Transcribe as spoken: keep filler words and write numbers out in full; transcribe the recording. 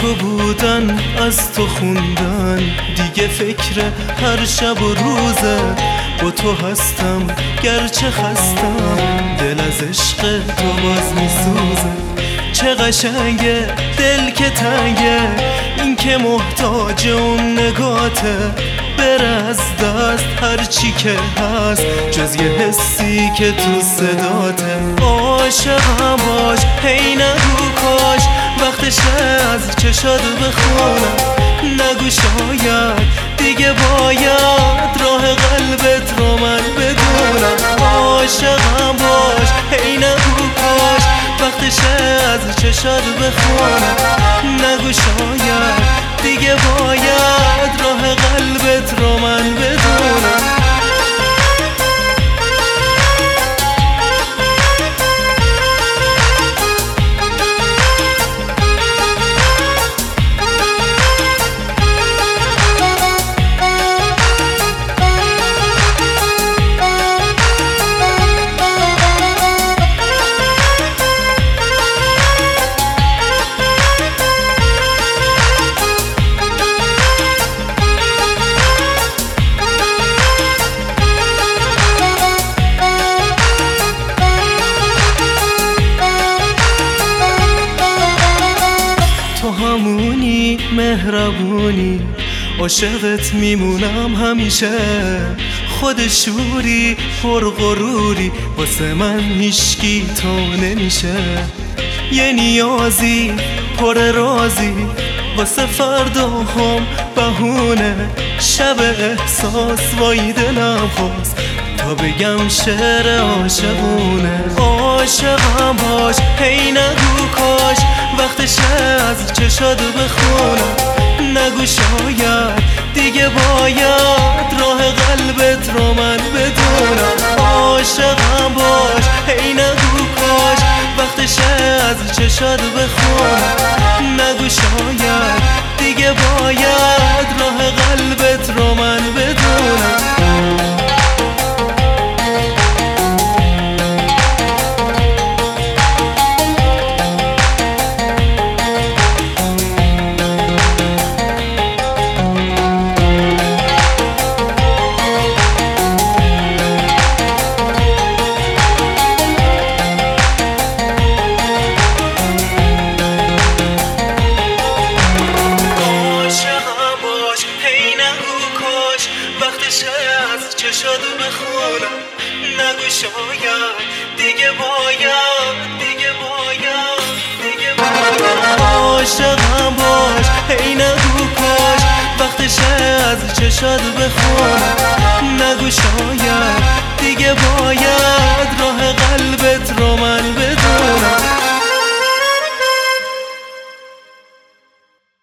تو بودن، از تو خوندن، دیگه فکر هر شب و روزه. با تو هستم گرچه خستم، دل از عشق تو باز میسوزه. چه قشنگه دل که تنگه، این که محتاج اون نگاته. بره از دست هر چی که هست، جز یه حسی که تو صداته. عاشقم باش هی نگو کاش، وقتشه از چشات بخونم. نگو شاید دیگه باید راه قلبت رو من بدونم. عاشقم باش هی نگو کاش، وقتشه از چشات بخونم. نگو شاید دیگه باید راه قلبت رو من بدونم. تو همونی مهربونی، عاشقت میمونم همیشه. خود شوری پرغروری، واسه من هیچکی تو نمیشه. یه نیازی پر رازی، واسه فردا هم بهونه. شب احساس وای دلم خواست تا بگم شعر عاشقونه. عاشقم باش هی نگو کاش، وقتشه از چشات بخونم. نگو شاید دیگه باید راه قلبت رو من بدونم. عاشقم باش هی نگو کاش، وقتشه از چشات بخونم. نگو شاید دیگه باید راه قلبت رو من بدونم. وقتشه از چشاتو بخونم. نگو شاید دیگه باید دیگه باید دیگه باید. عاشقم باش هی نگو کاش، وقتشه از چشاتو بخونم. نگو شاید دیگه باید راه قلب